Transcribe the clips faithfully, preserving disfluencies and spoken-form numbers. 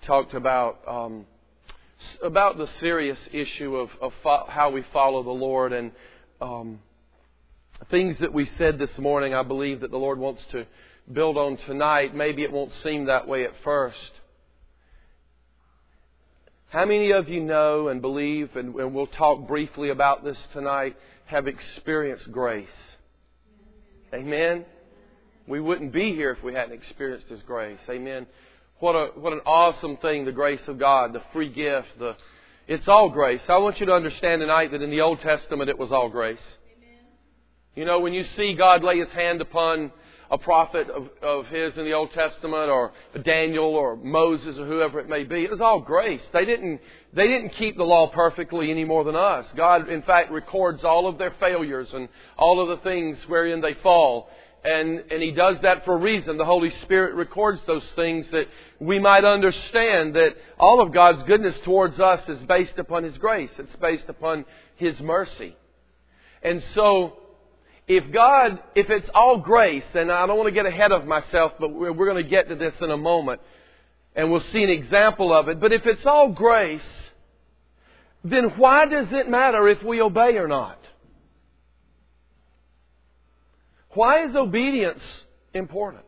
talked about um, about the serious issue of, of fo- how we follow the Lord, and um, things that we said this morning. I believe that the Lord wants to build on tonight. Maybe it won't seem that way at first. How many of you know and believe, and, and we'll talk briefly about this tonight, have experienced grace? Amen? We wouldn't be here if we hadn't experienced His grace. Amen? What a what an awesome thing, the grace of God, the free gift. The It's all grace. I want you to understand tonight that in the Old Testament it was all grace. Amen. You know, when you see God lay His hand upon a prophet of, of His in the Old Testament, or Daniel or Moses or whoever it may be, it was all grace. They didn't they didn't keep the law perfectly any more than us. God, in fact, records all of their failures and all of the things wherein they fall. And, and He does that for a reason. The Holy Spirit records those things that we might understand that all of God's goodness towards us is based upon His grace. It's based upon His mercy. And so, if God, if it's all grace, and I don't want to get ahead of myself, but we're, we're going to get to this in a moment, and we'll see an example of it. But if it's all grace, then why does it matter if we obey or not? Why is obedience important?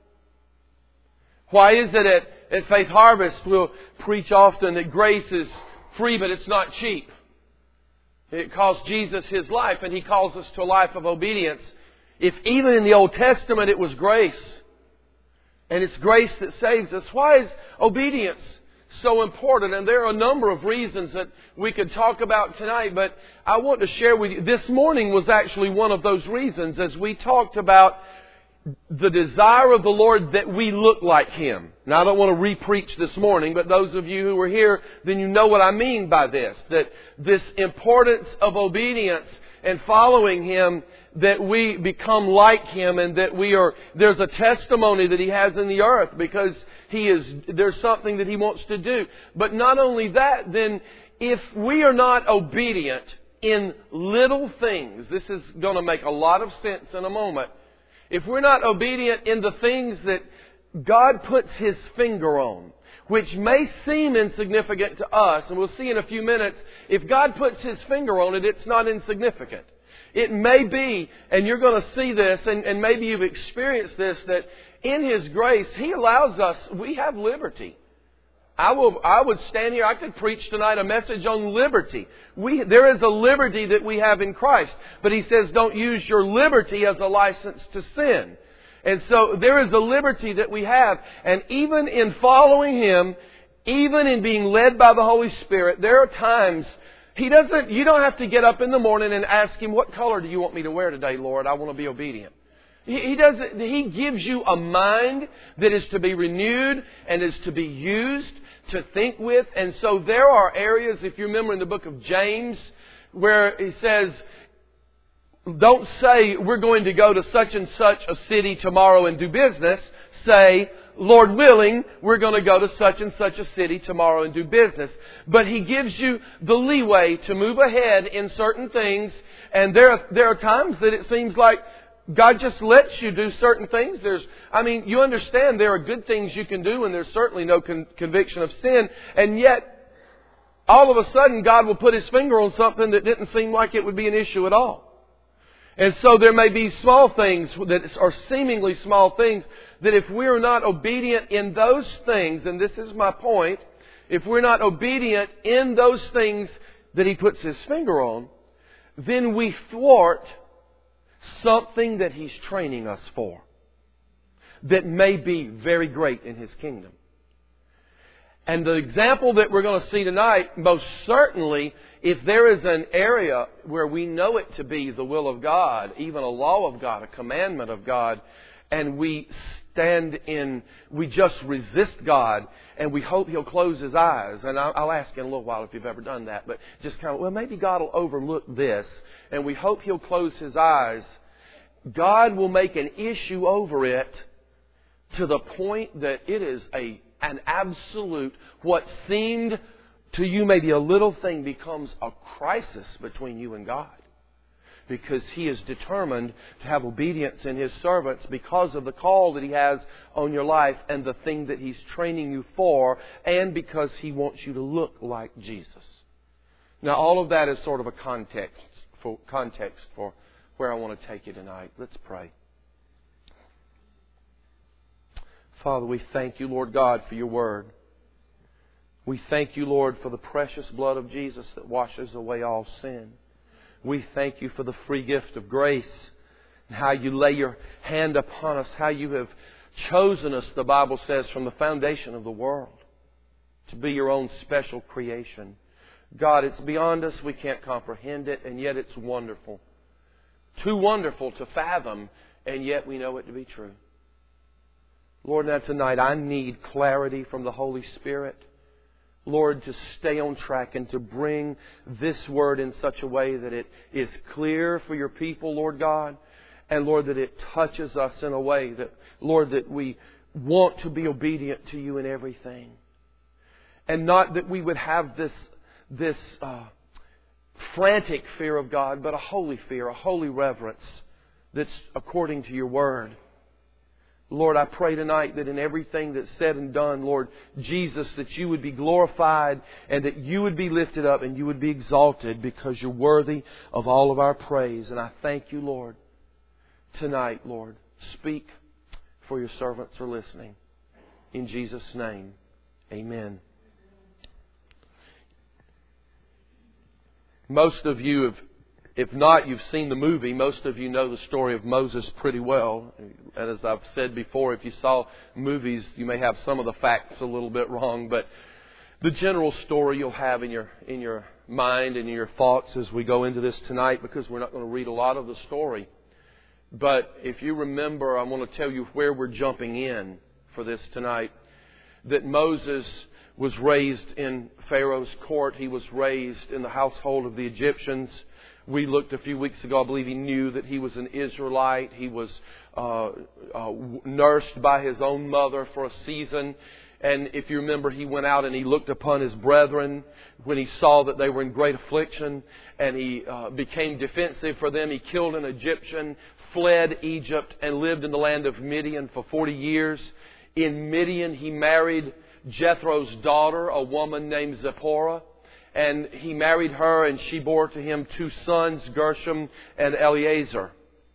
Why is it at, at Faith Harvest we'll preach often that grace is free but it's not cheap? It cost Jesus His life, and He calls us to a life of obedience. If even in the Old Testament it was grace, and it's grace that saves us, why is obedience so important? And there are a number of reasons that we could talk about tonight, but I want to share with you. This morning was actually one of those reasons, as we talked about the desire of the Lord that we look like Him. Now, I don't want to re-preach this morning, but those of you who were here, then you know what I mean by this. That this importance of obedience and following Him, that we become like Him, and that we are, there's a testimony that He has in the earth because He is, there's something that He wants to do. But not only that, then if we are not obedient in little things, this is going to make a lot of sense in a moment. If we're not obedient in the things that God puts His finger on, which may seem insignificant to us, and we'll see in a few minutes, if God puts His finger on it, it's not insignificant. It may be, and you're going to see this, and, and maybe you've experienced this, that in His grace, He allows us, we have liberty. I will. I would stand here, I could preach tonight a message on liberty. We, there is a liberty that we have in Christ. But He says, don't use your liberty as a license to sin. And so there is a liberty that we have. And even in following Him, even in being led by the Holy Spirit, there are times He doesn't, you don't have to get up in the morning and ask Him, what color do you want me to wear today, Lord? I want to be obedient. He, he doesn't, He gives you a mind that is to be renewed and is to be used to think with. And so there are areas, if you remember in the book of James, where He says, don't say we're going to go to such and such a city tomorrow and do business. Say, Lord willing, we're going to go to such and such a city tomorrow and do business. But He gives you the leeway to move ahead in certain things. And there are, there are times that it seems like God just lets you do certain things. There's, I mean, you understand there are good things you can do, and there's certainly no con- conviction of sin. And yet, all of a sudden, God will put His finger on something that didn't seem like it would be an issue at all. And so there may be small things that are seemingly small things that if we're not obedient in those things, and this is my point, if we're not obedient in those things that He puts His finger on, then we thwart something that He's training us for that may be very great in His kingdom. And the example that we're going to see tonight, most certainly, if there is an area where we know it to be the will of God, even a law of God, a commandment of God, and we stand in, we just resist God, and we hope He'll close His eyes. And I'll, I'll ask in a little while if you've ever done that, but just kind of, well, maybe God will overlook this, and we hope He'll close His eyes. God will make an issue over it to the point that it is a an absolute, what seemed to you maybe a little thing becomes a crisis between you and God. because He is determined to have obedience in His servants because of the call that He has on your life and the thing that He's training you for, and because He wants you to look like Jesus. Now, all of that is sort of a context for, context for where I want to take you tonight. Let's pray. Father, we thank You, Lord God, for Your Word. We thank You, Lord, for the precious blood of Jesus that washes away all sin. We thank You for the free gift of grace and how You lay Your hand upon us, how You have chosen us, the Bible says, from the foundation of the world to be Your own special creation. God, it's beyond us. We can't comprehend it, and yet it's wonderful. Too wonderful to fathom, and yet we know it to be true. Lord, now tonight I need clarity from the Holy Spirit. Lord, to stay on track and to bring this Word in such a way that it is clear for Your people, Lord God. And Lord, that it touches us in a way that, Lord, that we want to be obedient to You in everything. And not that we would have this, this uh, frantic fear of God, but a holy fear, a holy reverence that's according to Your Word. Lord, I pray tonight that in everything that's said and done, Lord Jesus, that You would be glorified and that You would be lifted up and You would be exalted because You're worthy of all of our praise. And I thank You, Lord, tonight, Lord. Speak, for Your servants are listening. In Jesus' name, amen. Most of you have, if not, you've seen the movie. Most of you know the story of Moses pretty well. And as I've said before, if you saw movies, you may have some of the facts a little bit wrong. But the general story you'll have in your in your mind and in your thoughts as we go into this tonight, because we're not going to read a lot of the story. But if you remember, I want to tell you where we're jumping in for this tonight. That Moses was raised in Pharaoh's court. He was raised in the household of the Egyptians. We looked a few weeks ago, I believe he knew that he was an Israelite. He was uh, uh, nursed by his own mother for a season. And if you remember, he went out and he looked upon his brethren when he saw that they were in great affliction. And he uh, became defensive for them. He killed an Egyptian, fled Egypt, and lived in the land of Midian for forty years. In Midian, he married Jethro's daughter, a woman named Zipporah. And he married her, and she bore to him two sons, Gershom and Eleazar.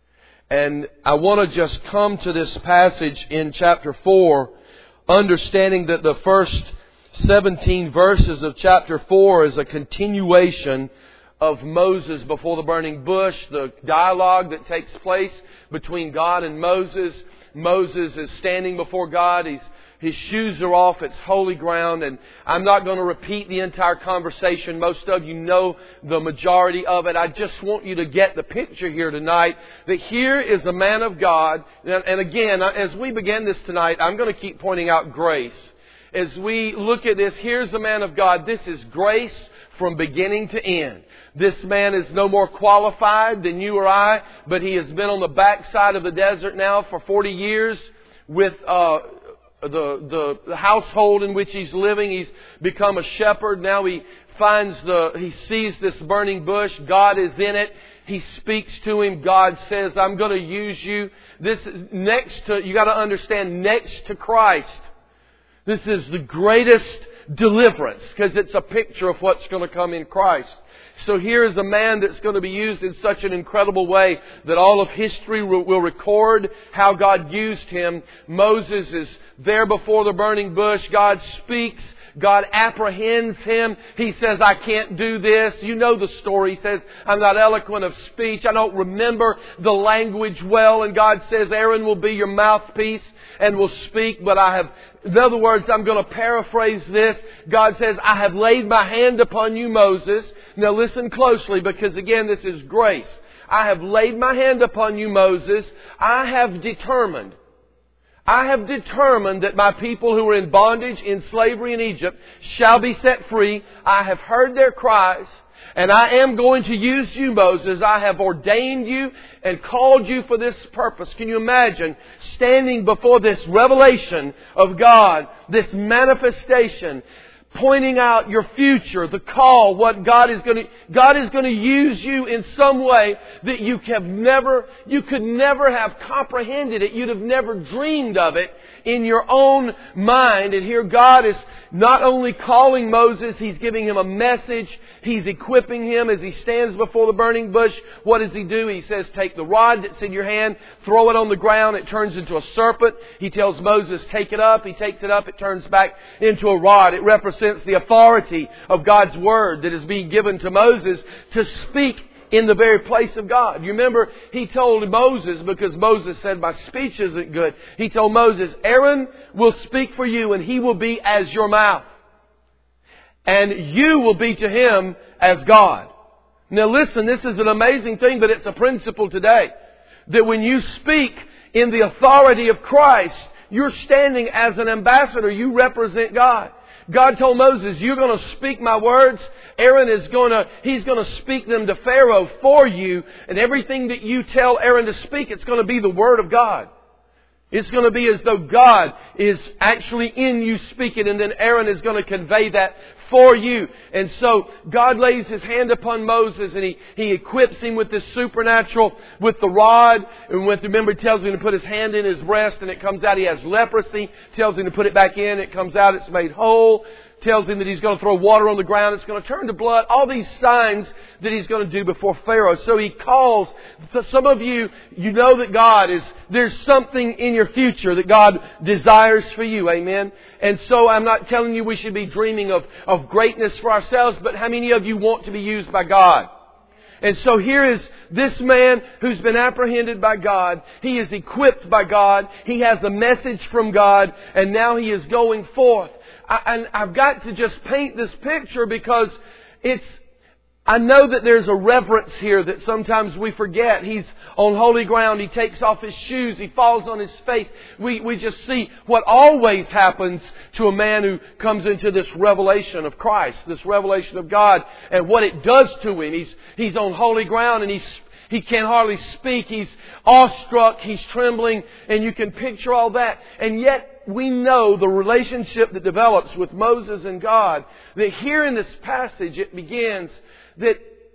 And I want to just come to this passage in chapter four, understanding that the first seventeen verses of chapter four is a continuation of Moses before the burning bush, the dialogue that takes place between God and Moses. Moses is standing before God. He's His shoes are off. It's holy ground. And I'm not going to repeat the entire conversation. Most of you know the majority of it. I just want you to get the picture here tonight that here is a man of God. And again, as we begin this tonight, I'm going to keep pointing out grace. As we look at this, here's a man of God. This is grace from beginning to end. This man is no more qualified than you or I, but he has been on the backside of the desert now for forty years with uh, the, the the household in which he's living. He's become a shepherd. Now he finds the he sees this burning bush. God is in it. He speaks to him. God says, "I'm going to use you." This next to you got to understand, next to Christ, this is the greatest deliverance, because it's a picture of what's going to come in Christ. So here is a man that's going to be used in such an incredible way that all of history will record how God used him. Moses is there before the burning bush. God speaks. God apprehends him. He says, "I can't do this." You know the story. He says, "I'm not eloquent of speech. I don't remember the language well." And God says, "Aaron will be your mouthpiece and will speak." But I have, in other words, I'm going to paraphrase this. God says, "I have laid my hand upon you, Moses." Now listen closely, because again, this is grace. "I have laid my hand upon you, Moses. I have determined I have determined that my people who are in bondage, in slavery in Egypt, shall be set free. I have heard their cries, and I am going to use you, Moses. I have ordained you and called you for this purpose." Can you imagine standing before this revelation of God, this manifestation, pointing out your future, the call, what God is going to, God is going to use you in some way that you have never, you could never have comprehended it. You'd have never dreamed of it in your own mind. And here God is not only calling Moses, He's giving him a message. He's equipping him as he stands before the burning bush. What does He do? He says, take the rod that's in your hand, throw it on the ground. It turns into a serpent. He tells Moses, take it up. He takes it up. It turns back into a rod. It represents the authority of God's Word that is being given to Moses to speak in the very place of God. You remember, He told Moses, because Moses said, my speech isn't good. He told Moses, Aaron will speak for you and he will be as your mouth. And you will be to him as God. Now listen, this is an amazing thing, but it's a principle today. That when you speak in the authority of Christ, you're standing as an ambassador. You represent God. God told Moses, you're going to speak my words. Aaron is going to, he's going to speak them to Pharaoh for you. And everything that you tell Aaron to speak, it's going to be the Word of God. It's going to be as though God is actually in you speaking, and then Aaron is going to convey that for you. And so God lays His hand upon Moses, and He, he equips him with this supernatural, with the rod. And with, remember, He tells him to put his hand in his breast and it comes out. He has leprosy. Tells him to put it back in. It comes out. It's made whole. Tells him that he's going to throw water on the ground. It's going to turn to blood. All these signs that he's going to do before Pharaoh. So he calls. Some of you, you know that God is, there's something in your future that God desires for you. Amen. And so I'm not telling you we should be dreaming of, of greatness for ourselves, but how many of you want to be used by God? And so here is this man who's been apprehended by God. He is equipped by God. He has a message from God. And now he is going forth. I, and I've got to just paint this picture because it's, I know that there's a reverence here that sometimes we forget. He's on holy ground. He takes off his shoes. He falls on his face. We, we just see what always happens to a man who comes into this revelation of Christ, this revelation of God, and what it does to him. He's, he's on holy ground and he's, he can't hardly speak. He's awestruck. He's trembling. And you can picture all that. And yet we know the relationship that develops with Moses and God. That here in this passage it begins that,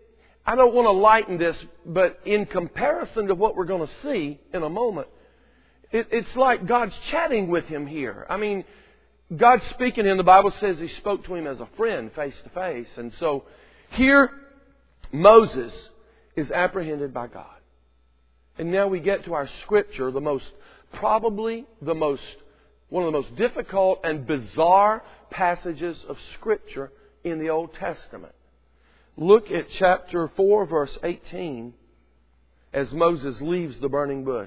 I don't want to lighten this, but in comparison to what we're going to see in a moment, it, it's like God's chatting with him here. I mean, God's speaking to him. The Bible says He spoke to him as a friend, face to face. And so here Moses is apprehended by God. And now we get to our scripture, the most, probably the most, one of the most difficult and bizarre passages of Scripture in the Old Testament. Look at chapter four, verse eighteen, as Moses leaves the burning bush.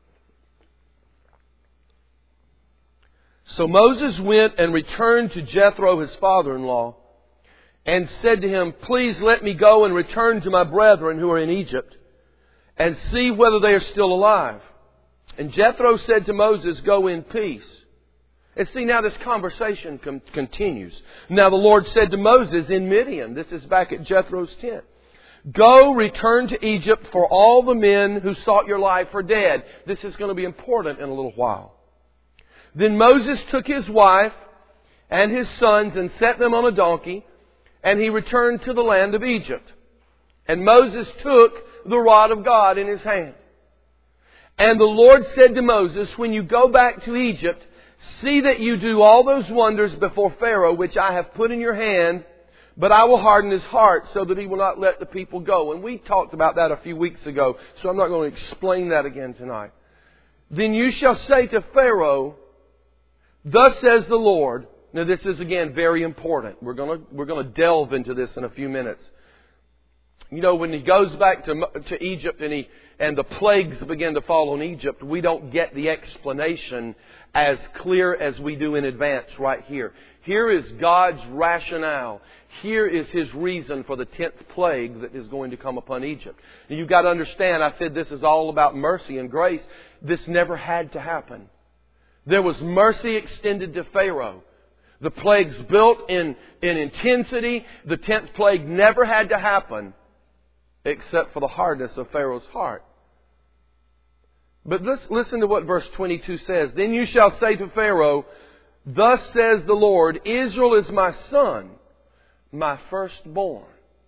So Moses went and returned to Jethro, his father-in-law, and said to him, please let me go and return to my brethren who are in Egypt, and see whether they are still alive. And Jethro said to Moses, go in peace. And see, now this conversation com- continues. Now the Lord said to Moses in Midian, this is back at Jethro's tent, go, return to Egypt, for all the men who sought your life are dead. This is going to be important in a little while. Then Moses took his wife and his sons and set them on a donkey, and he returned to the land of Egypt. And Moses took the rod of God in his hand. And the Lord said to Moses, when you go back to Egypt, see that you do all those wonders before Pharaoh, which I have put in your hand, but I will harden his heart so that he will not let the people go. And we talked about that a few weeks ago, so I'm not going to explain that again tonight. Then you shall say to Pharaoh, thus says the Lord. Now this is again very important. We're going to, we're going to delve into this in a few minutes. You know, when he goes back to, to Egypt and he, and the plagues begin to fall on Egypt, we don't get the explanation as clear as we do in advance right here. Here is God's rationale. Here is His reason for the tenth plague that is going to come upon Egypt. And you've got to understand, I said this is all about mercy and grace. This never had to happen. There was mercy extended to Pharaoh. The plagues built in, in intensity. The tenth plague never had to happen except for the hardness of Pharaoh's heart. But let's listen to what verse twenty-two says. Then you shall say to Pharaoh, Thus says the Lord, Israel is my son, my firstborn.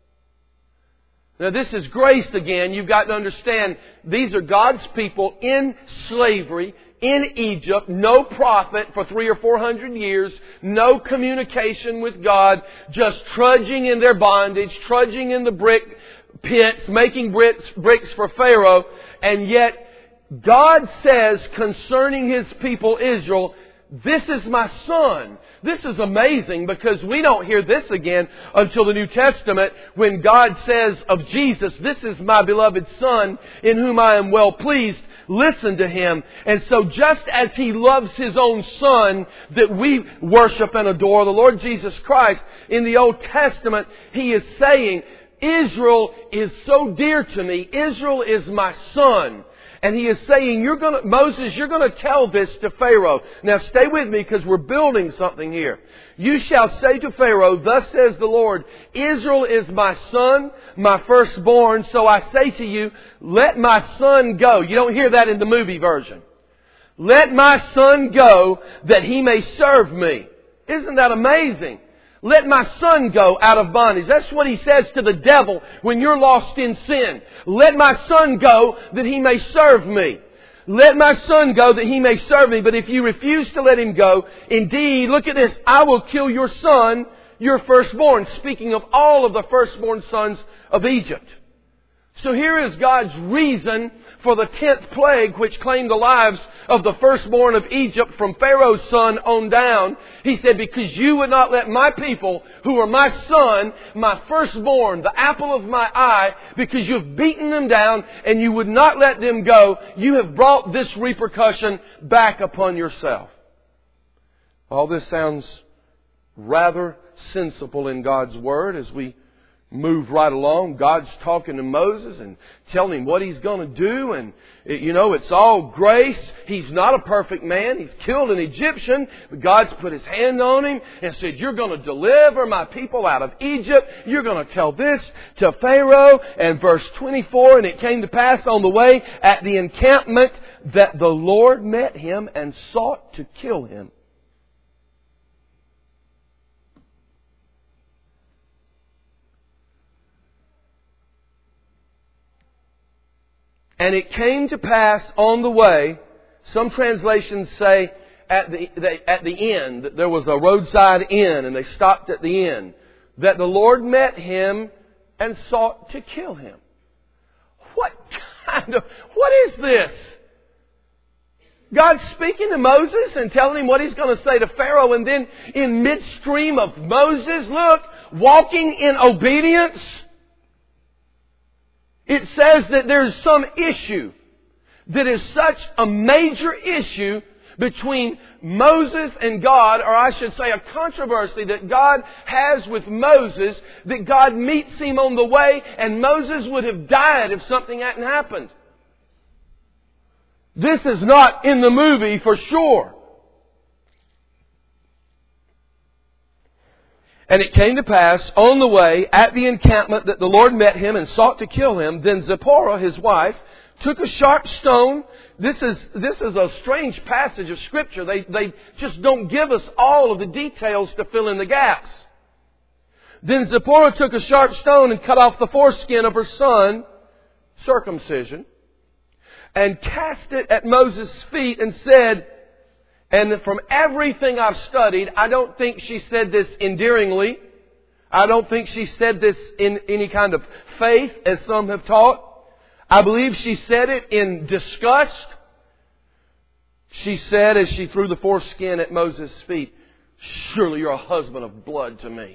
Now this is grace again. You've got to understand, these are God's people in slavery, in Egypt, no prophet for three or four hundred years, no communication with God, just trudging in their bondage, trudging in the brick pits, making bricks, bricks for Pharaoh. And yet, God says concerning His people Israel, this is my son. This is amazing because we don't hear this again until the New Testament when God says of Jesus, this is my beloved Son in whom I am well pleased. Listen to Him. And so just as He loves His own Son that we worship and adore, the Lord Jesus Christ, in the Old Testament, He is saying, Israel is so dear to me. Israel is my son. And He is saying, "You're going to, Moses, you're going to tell this to Pharaoh." Now stay with me because we're building something here. "You shall say to Pharaoh, thus says the Lord, Israel is my son, my firstborn. So I say to you, let my son go." You don't hear that in the movie version. "Let my son go that he may serve me." Isn't that amazing? Let my son go out of bondage. That's what He says to the devil when you're lost in sin. Let my son go that he may serve me. Let my son go that he may serve me. But if you refuse to let him go, indeed, look at this, I will kill your son, your firstborn. Speaking of all of the firstborn sons of Egypt. So here is God's reason for the tenth plague which claimed the lives of the firstborn of Egypt from Pharaoh's son on down. He said, because you would not let my people, who are my son, my firstborn, the apple of my eye, because you've beaten them down and you would not let them go, you have brought this repercussion back upon yourself. All this sounds rather sensible in God's Word as we move right along. God's talking to Moses and telling him what He's going to do. And, you know, it's all grace. He's not a perfect man. He's killed an Egyptian. But God's put His hand on him and said, you're going to deliver my people out of Egypt. You're going to tell this to Pharaoh. And verse twenty-four, and it came to pass on the way at the encampment that the Lord met him and sought to kill him. And it came to pass on the way, some translations say at the, the, at the end, that there was a roadside inn and they stopped at the inn, that the Lord met him and sought to kill him. What kind of, what is this? God's speaking to Moses and telling him what He's going to say to Pharaoh, and then in midstream of Moses, look, walking in obedience, it says that there's some issue that is such a major issue between Moses and God, or I should say a controversy that God has with Moses, that God meets him on the way and Moses would have died if something hadn't happened. This is not in the movie for sure. And it came to pass on the way at the encampment that the Lord met him and sought to kill him. Then Zipporah, his wife, took a sharp stone. This is, this is a strange passage of Scripture. They, they just don't give us all of the details to fill in the gaps. Then Zipporah took a sharp stone and cut off the foreskin of her son, circumcision, and cast it at Moses' feet and said, and from everything I've studied, I don't think she said this endearingly. I don't think she said this in any kind of faith, as some have taught. I believe she said it in disgust. She said, as she threw the foreskin at Moses' feet, surely you're a husband of blood to me.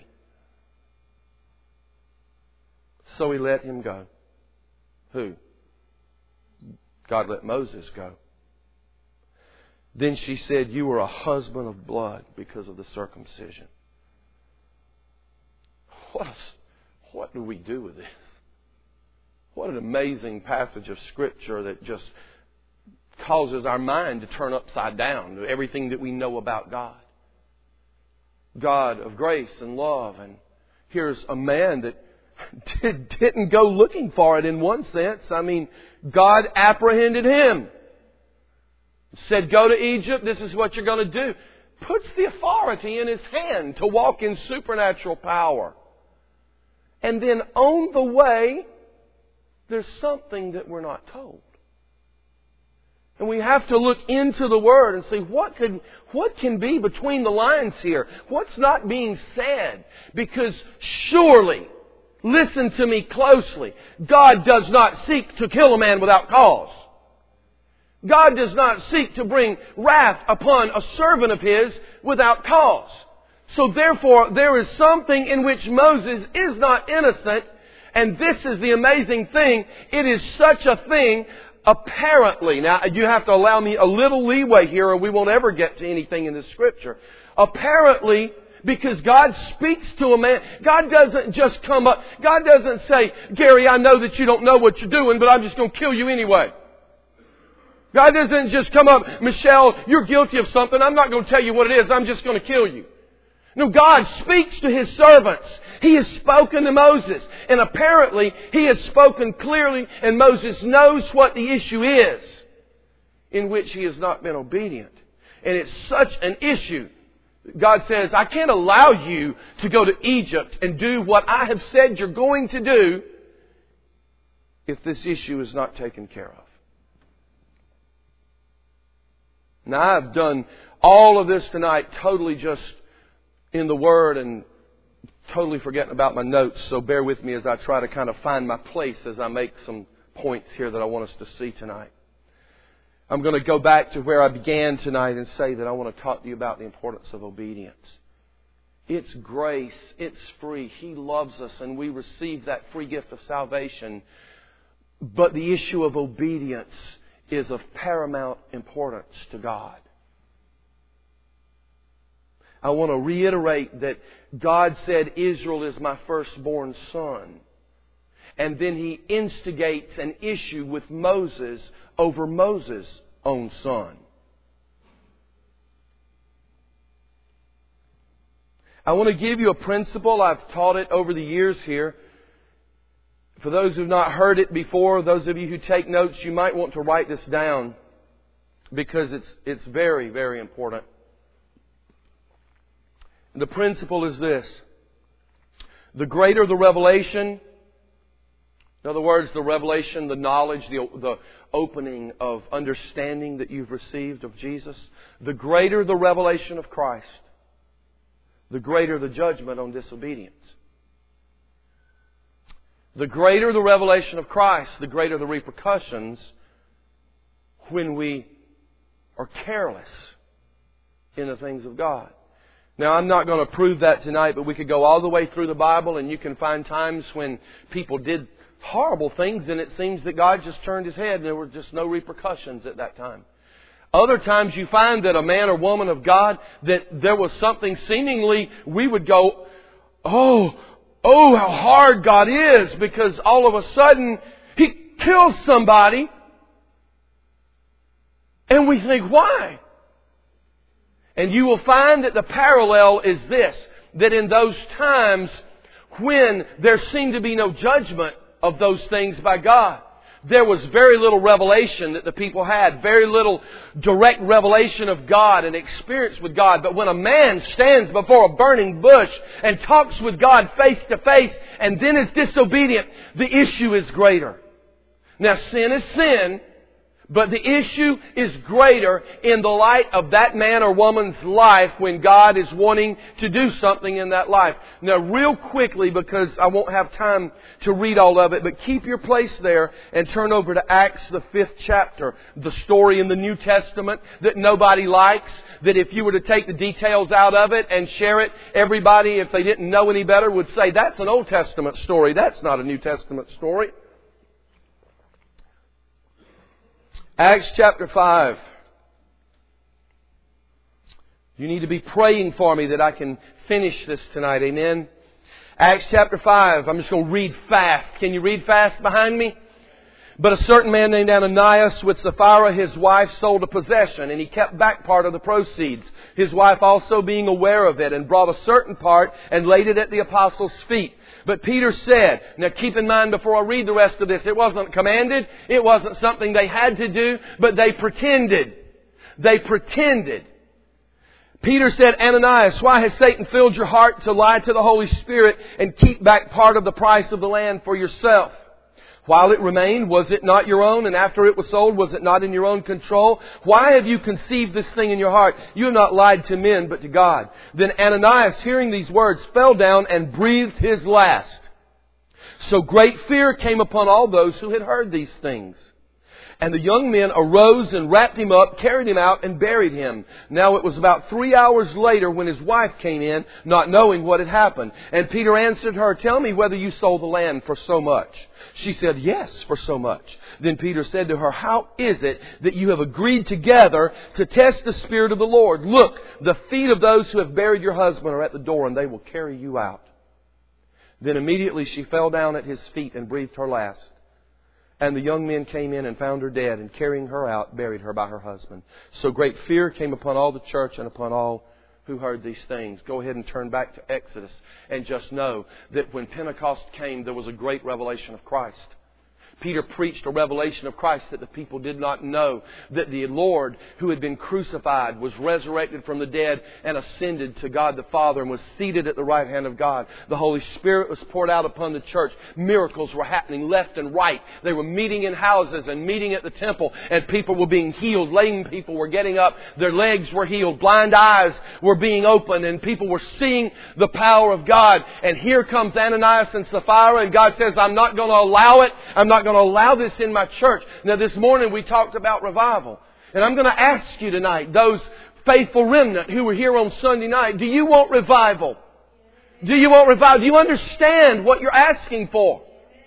So He let him go. Who? God let Moses go. Then she said, you are a husband of blood because of the circumcision. What, a, what do we do with this? What an amazing passage of Scripture that just causes our mind to turn upside down to everything that we know about God. God of grace and love. And here's a man that did, didn't go looking for it in one sense. I mean, God apprehended him. Said, go to Egypt, this is what you're going to do. puts the authority in his hand to walk in supernatural power. And then on the way, there's something that we're not told. And we have to look into the Word and see what could, what can be between the lines here. What's not being said? Because surely, listen to me closely, God does not seek to kill a man without cause. God does not seek to bring wrath upon a servant of His without cause. So therefore, there is something in which Moses is not innocent. And this is the amazing thing. It is such a thing, apparently. Now, you have to allow me a little leeway here or we won't ever get to anything in the Scripture. Apparently, because God speaks to a man. God doesn't just come up. God doesn't say, Gary, I know that you don't know what you're doing, but I'm just going to kill you anyway. God doesn't just come up, Michelle, you're guilty of something. I'm not going to tell you what it is. I'm just going to kill you. No, God speaks to His servants. He has spoken to Moses. And apparently, He has spoken clearly, and Moses knows what the issue is in which he has not been obedient. And it's such an issue. God says, I can't allow you to go to Egypt and do what I have said you're going to do if this issue is not taken care of. Now, I've done all of this tonight totally just in the Word and totally forgetting about my notes. So bear with me as I try to kind of find my place as I make some points here that I want us to see tonight. I'm going to go back to where I began tonight and say that I want to talk to you about the importance of obedience. It's grace. It's free. He loves us and we receive that free gift of salvation. But the issue of obedience is of paramount importance to God. I want to reiterate that God said, Israel is my firstborn son. And then He instigates an issue with Moses over Moses' own son. I want to give you a principle. I've taught it over the years here. For those who have not heard it before, those of you who take notes, you might want to write this down because it's, it's very, very important. The principle is this. The greater the revelation, in other words, the revelation, the knowledge, the, the opening of understanding that you've received of Jesus, the greater the revelation of Christ, the greater the judgment on disobedience. The greater the revelation of Christ, the greater the repercussions when we are careless in the things of God. Now, I'm not going to prove that tonight, but we could go all the way through the Bible and you can find times when people did horrible things and it seems that God just turned His head and there were just no repercussions at that time. Other times you find that a man or woman of God, that there was something seemingly we would go, oh, oh, how hard God is, because all of a sudden He kills somebody and we think, why? And you will find that the parallel is this, that in those times when there seemed to be no judgment of those things by God, there was very little revelation that the people had, very little direct revelation of God and experience with God. But when a man stands before a burning bush and talks with God face to face and then is disobedient, the issue is greater. Now, sin is sin. But the issue is greater in the light of that man or woman's life when God is wanting to do something in that life. Now, real quickly, because I won't have time to read all of it, but keep your place there and turn over to Acts, the fifth chapter. The story in the New Testament that nobody likes, that if you were to take the details out of it and share it, everybody, if they didn't know any better, would say, that's an Old Testament story. That's not a New Testament story. Acts chapter five. You need to be praying for me that I can finish this tonight. Amen. Acts chapter five. I'm just going to read fast. Can you read fast behind me? But a certain man named Ananias with Sapphira, his wife, sold a possession, and he kept back part of the proceeds. His wife also being aware of it, and brought a certain part and laid it at the apostles' feet. But Peter said, now keep in mind before I read the rest of this, it wasn't commanded, it wasn't something they had to do, but they pretended. They pretended. Peter said, Ananias, why has Satan filled your heart to lie to the Holy Spirit and keep back part of the price of the land for yourself? While it remained, was it not your own? And after it was sold, was it not in your own control? Why have you conceived this thing in your heart? You have not lied to men, but to God. Then Ananias, hearing these words, fell down and breathed his last. So great fear came upon all those who had heard these things. And the young men arose and wrapped him up, carried him out, and buried him. Now it was about three hours later when his wife came in, not knowing what had happened. And Peter answered her, tell me whether you sold the land for so much. She said, yes, for so much. Then Peter said to her, how is it that you have agreed together to test the Spirit of the Lord? Look, the feet of those who have buried your husband are at the door, and they will carry you out. Then immediately she fell down at his feet and breathed her last. And the young men came in and found her dead, and carrying her out, buried her by her husband. So great fear came upon all the church and upon all who heard these things. Go ahead and turn back to Exodus and just know that when Pentecost came, there was a great revelation of Christ. Peter preached a revelation of Christ that the people did not know. That the Lord who had been crucified was resurrected from the dead and ascended to God the Father and was seated at the right hand of God. The Holy Spirit was poured out upon the church. Miracles were happening left and right. They were meeting in houses and meeting at the temple, and people were being healed. Lame people were getting up. Their legs were healed. Blind eyes were being opened, and people were seeing the power of God. And here comes Ananias and Sapphira, and God says, I'm not going to allow it. I'm not going to allow this in my church. Now this morning we talked about revival. And I'm going to ask you tonight, those faithful remnant who were here on Sunday night, do you want revival? Do you want revival? Do you understand what you're asking for?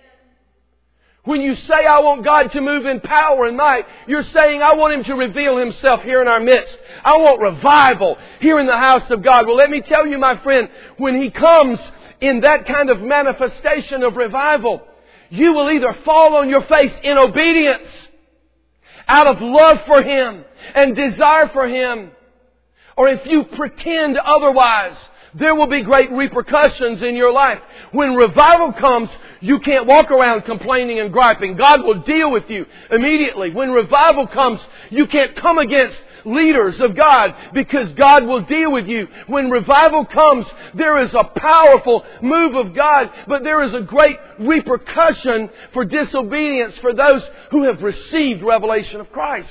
When you say, I want God to move in power and might, you're saying, I want Him to reveal Himself here in our midst. I want revival here in the house of God. Well, let me tell you, my friend, when He comes in that kind of manifestation of revival, you will either fall on your face in obedience out of love for Him and desire for Him, or if you pretend otherwise, there will be great repercussions in your life. When revival comes, you can't walk around complaining and griping. God will deal with you immediately. When revival comes, you can't come against leaders of God because God will deal with you. When revival comes, there is a powerful move of God, but there is a great repercussion for disobedience for those who have received revelation of Christ.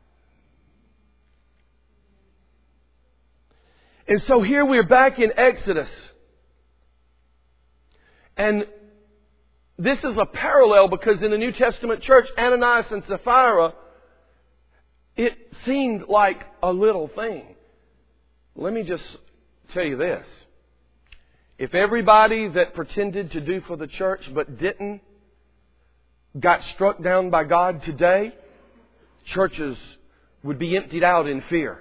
And so here we're back in Exodus. And this is a parallel because in the New Testament church, Ananias and Sapphira, it seemed like a little thing. Let me just tell you this. If everybody that pretended to do for the church but didn't got struck down by God today, churches would be emptied out in fear.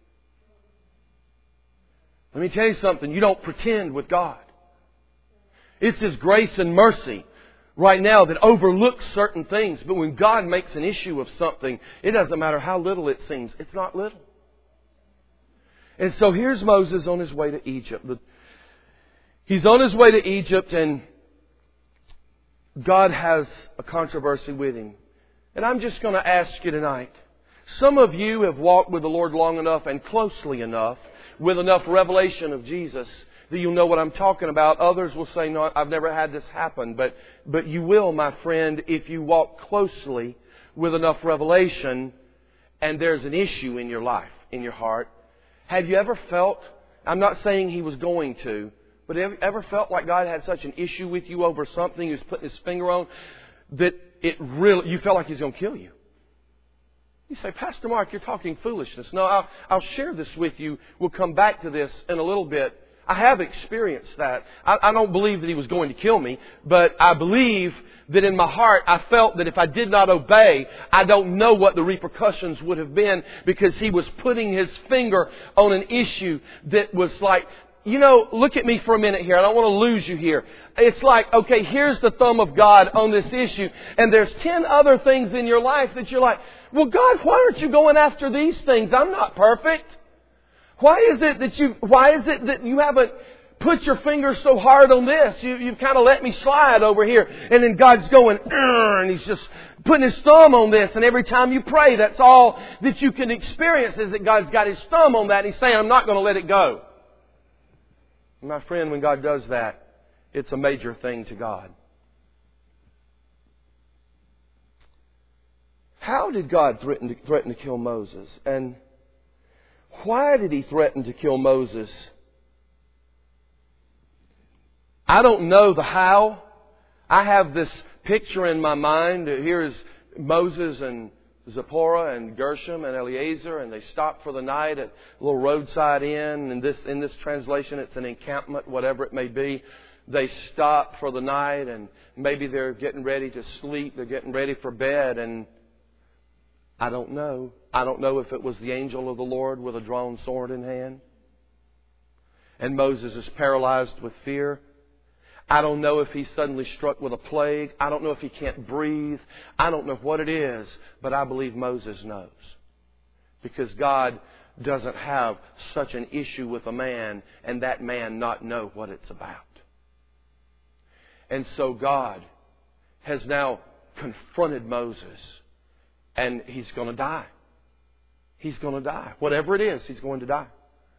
Let me tell you something. You don't pretend with God. It's His grace and mercy right now that overlooks certain things. But when God makes an issue of something, it doesn't matter how little it seems. It's not little. And so here's Moses on his way to Egypt. He's on his way to Egypt, and God has a controversy with him. And I'm just going to ask you tonight. Some of you have walked with the Lord long enough and closely enough with enough revelation of Jesus that you'll know what I'm talking about. Others will say, no, I've never had this happen. But, but you will, my friend, if you walk closely with enough revelation and there's an issue in your life, in your heart. Have you ever felt, I'm not saying He was going to, but have you ever felt like God had such an issue with you over something He was putting His finger on that it really, you felt like He's going to kill you? You say, Pastor Mark, you're talking foolishness. No, I'll, I'll share this with you. We'll come back to this in a little bit. I have experienced that. I, I don't believe that He was going to kill me, but I believe that in my heart I felt that if I did not obey, I don't know what the repercussions would have been, because He was putting His finger on an issue that was like, you know, look at me for a minute here. I don't want to lose you here. It's like, okay, here's the thumb of God on this issue, and there's ten other things in your life that you're like, well, God, why aren't you going after these things? I'm not perfect. Why is it that you, why is it that you haven't put your finger so hard on this. You, you've kind of let me slide over here. And then God's going, and He's just putting His thumb on this. And every time you pray, that's all that you can experience is that God's got His thumb on that. And He's saying, I'm not going to let it go. My friend, when God does that, it's a major thing to God. How did God threaten to, threaten to kill Moses? And why did He threaten to kill Moses? I don't know the how. I have this picture in my mind. Here is Moses and Zipporah and Gershom and Eliezer, and they stop for the night at a little roadside inn. And this, in this translation, it's an encampment, whatever it may be. They stop for the night, and maybe they're getting ready to sleep. They're getting ready for bed, and I don't know. I don't know if it was the angel of the Lord with a drawn sword in hand. And Moses is paralyzed with fear. I don't know if he's suddenly struck with a plague. I don't know if he can't breathe. I don't know what it is. But I believe Moses knows. Because God doesn't have such an issue with a man and that man not know what it's about. And so God has now confronted Moses. And he's going to die. He's going to die. Whatever it is, he's going to die.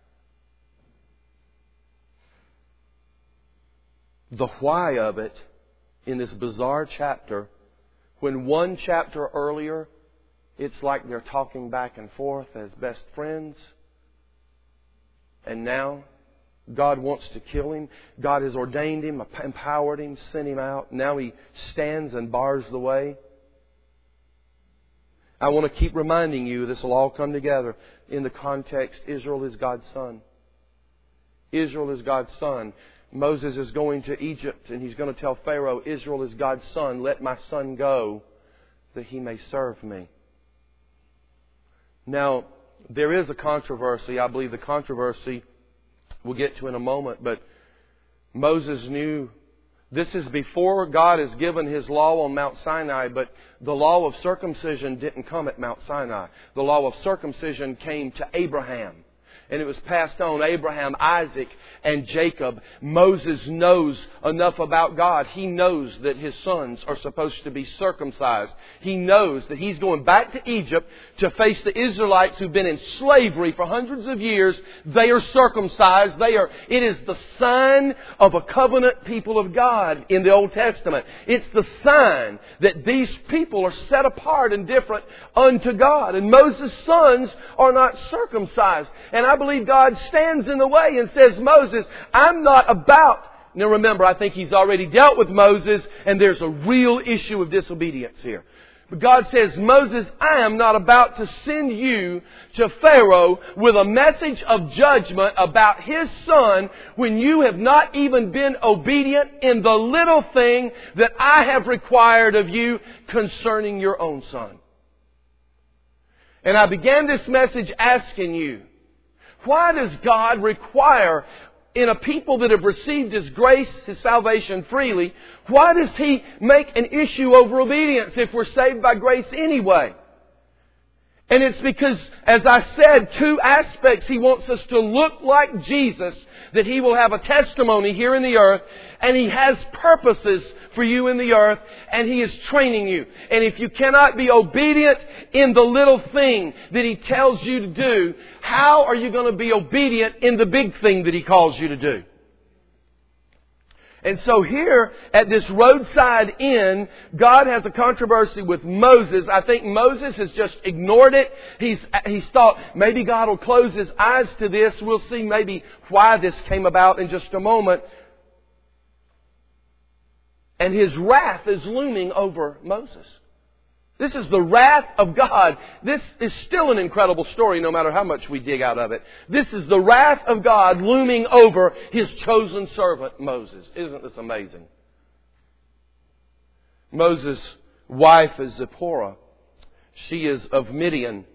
The why of it in this bizarre chapter, when one chapter earlier, it's like they're talking back and forth as best friends. And now God wants to kill him. God has ordained him, empowered him, sent him out. Now he stands and bars the way. I want to keep reminding you, this will all come together in the context, Israel is God's son. Israel is God's son. Moses is going to Egypt and he's going to tell Pharaoh, Israel is God's son. Let my son go that he may serve me. Now, there is a controversy. I believe the controversy we'll get to in a moment. But Moses knew. This is before God has given His law on Mount Sinai, but the law of circumcision didn't come at Mount Sinai. The law of circumcision came to Abraham. And it was passed on Abraham, Isaac, and Jacob. Moses knows enough about God. He knows that his sons are supposed to be circumcised. He knows that he's going back to Egypt to face the Israelites who've been in slavery for hundreds of years. They are circumcised. They are. It is the sign of a covenant people of God in the Old Testament. It's the sign that these people are set apart and different unto God. And Moses' sons are not circumcised. And I believe God stands in the way and says, Moses, I'm not about... Now remember, I think He's already dealt with Moses and there's a real issue of disobedience here. But God says, Moses, I am not about to send you to Pharaoh with a message of judgment about his son when you have not even been obedient in the little thing that I have required of you concerning your own son. And I began this message asking you, why does God require in a people that have received His grace, His salvation freely, why does He make an issue over obedience if we're saved by grace anyway? And it's because, as I said, two aspects. He wants us to look like Jesus, that He will have a testimony here in the earth, and He has purposes for you in the earth, and He is training you. And if you cannot be obedient in the little thing that He tells you to do, how are you going to be obedient in the big thing that He calls you to do? And so here at this roadside inn, God has a controversy with Moses. I think Moses has just ignored it. He's, he's thought maybe God will close His eyes to this. We'll see maybe why this came about in just a moment. And His wrath is looming over Moses. This is the wrath of God. This is still an incredible story no matter how much we dig out of it. This is the wrath of God looming over His chosen servant Moses. Isn't this amazing? Moses' wife is Zipporah. She is of Midian.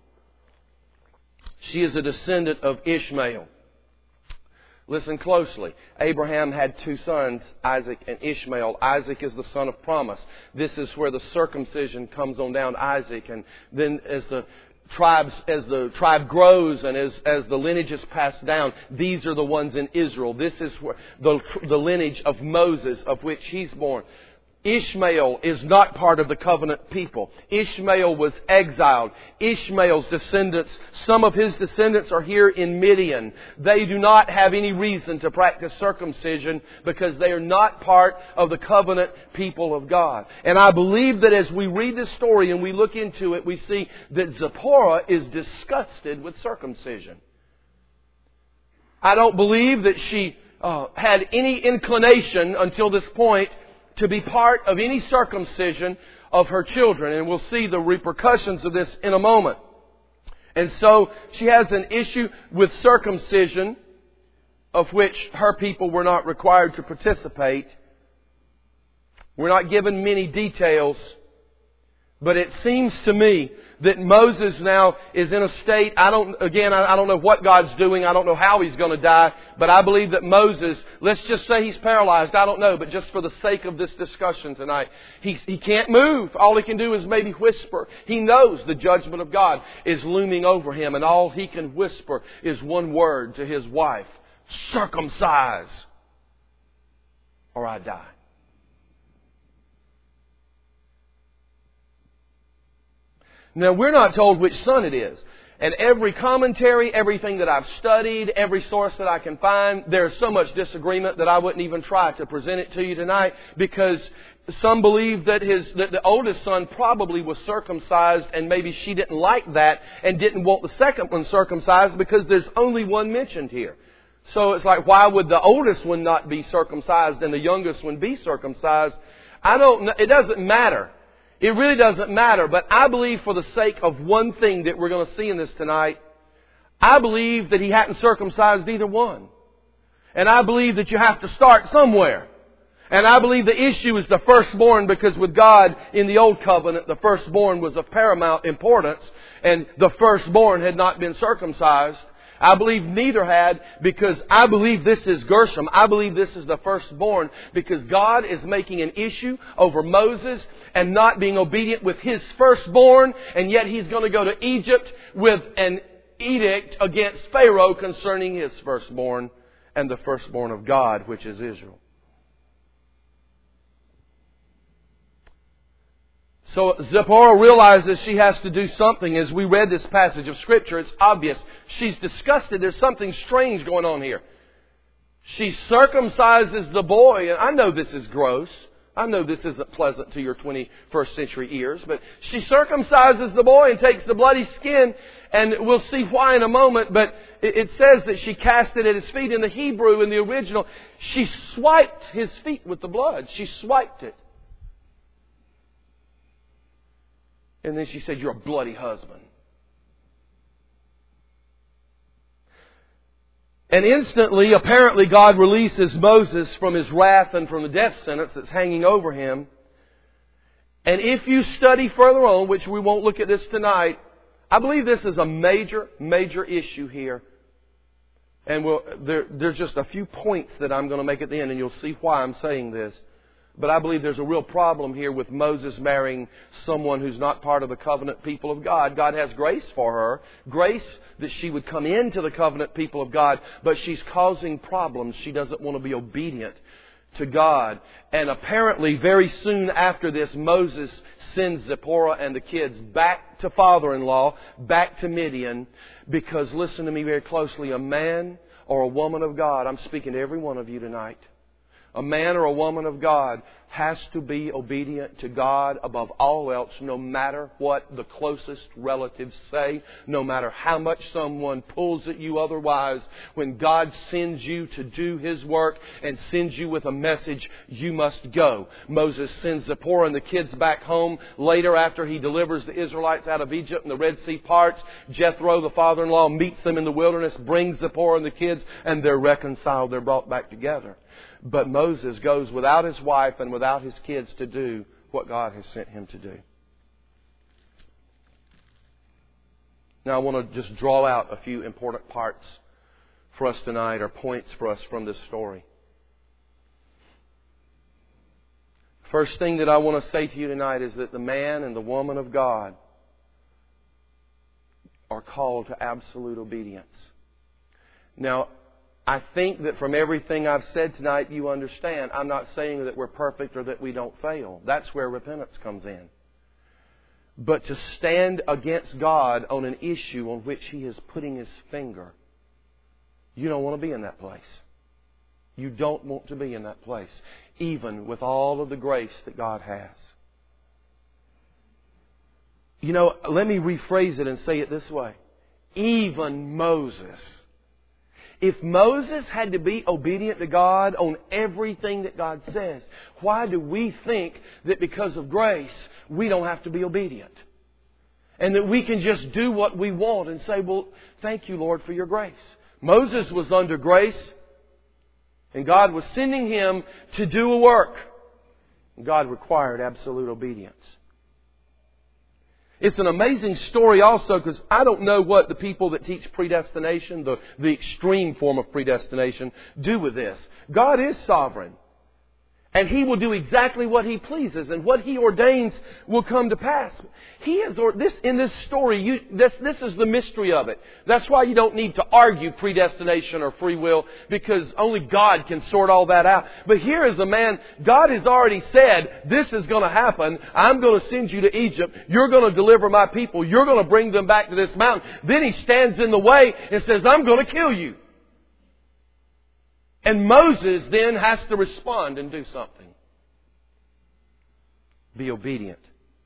She is a descendant of Ishmael. Listen closely. Abraham had two sons, Isaac and Ishmael. Isaac is the son of promise. This is where the circumcision comes on down Isaac. And then as the tribes, as the tribe grows and as, as the lineage is passed down, these are the ones in Israel. This is where the, the lineage of Moses, of which he's born. Ishmael is not part of the covenant people. Ishmael was exiled. Ishmael's descendants, some of his descendants are here in Midian. They do not have any reason to practice circumcision because they are not part of the covenant people of God. And I believe that as we read this story and we look into it, we see that Zipporah is disgusted with circumcision. I don't believe that she uh, had any inclination until this point to be part of any circumcision of her children. And we'll see the repercussions of this in a moment. And so she has an issue with circumcision, of which her people were not required to participate. We're not given many details, but it seems to me that Moses now is in a state, I don't, again, I don't know what God's doing. I don't know how he's going to die. But I believe that Moses, let's just say he's paralyzed. I don't know. But just for the sake of this discussion tonight, he, he can't move. All he can do is maybe whisper. He knows the judgment of God is looming over him. And all he can whisper is one word to his wife: circumcise, or I die. Now, we're not told which son it is. And every commentary, everything that I've studied, every source that I can find, there's so much disagreement that I wouldn't even try to present it to you tonight, because some believe that his that the oldest son probably was circumcised, and maybe she didn't like that and didn't want the second one circumcised because there's only one mentioned here. So it's like, why would the oldest one not be circumcised and the youngest one be circumcised? I don't know. It doesn't matter. It really doesn't matter, but I believe for the sake of one thing that we're going to see in this tonight, I believe that he hadn't circumcised either one. And I believe that you have to start somewhere. And I believe the issue is the firstborn, because with God in the Old Covenant, the firstborn was of paramount importance, and the firstborn had not been circumcised. I believe neither had, because I believe this is Gershom. I believe this is the firstborn, because God is making an issue over Moses and not being obedient with his firstborn, and yet he's going to go to Egypt with an edict against Pharaoh concerning his firstborn and the firstborn of God, which is Israel. So Zipporah realizes she has to do something. As we read this passage of Scripture, it's obvious. She's disgusted. There's something strange going on here. She circumcises the boy. And I know this is gross. I know this isn't pleasant to your twenty-first century ears. But she circumcises the boy and takes the bloody skin. And we'll see why in a moment. But it says that she cast it at his feet. In the Hebrew, in the original, she swiped his feet with the blood. She swiped it. And then she said, "You're a bloody husband." And instantly, apparently, God releases Moses from his wrath and from the death sentence that's hanging over him. And if you study further on, which we won't look at this tonight, I believe this is a major, major issue here. And we'll, there, there's just a few points that I'm going to make at the end, and you'll see why I'm saying this. But I believe there's a real problem here with Moses marrying someone who's not part of the covenant people of God. God has grace for her. Grace that she would come into the covenant people of God. But she's causing problems. She doesn't want to be obedient to God. And apparently very soon after this, Moses sends Zipporah and the kids back to father-in-law, back to Midian. Because, listen to me very closely, a man or a woman of God, I'm speaking to every one of you tonight, a man or a woman of God has to be obedient to God above all else, no matter what the closest relatives say, no matter how much someone pulls at you otherwise. When God sends you to do His work and sends you with a message, you must go. Moses sends Zipporah and the kids back home. Later, after he delivers the Israelites out of Egypt and the Red Sea parts, Jethro, the father-in-law, meets them in the wilderness, brings Zipporah and the kids, and they're reconciled. They're brought back together. But Moses goes without his wife and without his kids to do what God has sent him to do. Now I want to just draw out a few important parts for us tonight, or points for us from this story. First thing that I want to say to you tonight is that the man and the woman of God are called to absolute obedience. Now, I think that from everything I've said tonight, you understand. I'm not saying that we're perfect or that we don't fail. That's where repentance comes in. But to stand against God on an issue on which He is putting His finger, you don't want to be in that place. You don't want to be in that place, even with all of the grace that God has. You know, let me rephrase it and say it this way. Even Moses. If Moses had to be obedient to God on everything that God says, why do we think that because of grace, we don't have to be obedient? And that we can just do what we want and say, well, thank you, Lord, for your grace. Moses was under grace, and God was sending him to do a work. God required absolute obedience. It's an amazing story also because I don't know what the people that teach predestination, the, the extreme form of predestination, do with this. God is sovereign. And He will do exactly what He pleases, and what He ordains will come to pass. He has or this in this story. You, this this is the mystery of it. That's why you don't need to argue predestination or free will, because only God can sort all that out. But here is a man. God has already said, "This is going to happen. I'm going to send you to Egypt. You're going to deliver my people. You're going to bring them back to this mountain." Then He stands in the way and says, "I'm going to kill you." And Moses then has to respond and do something. Be obedient.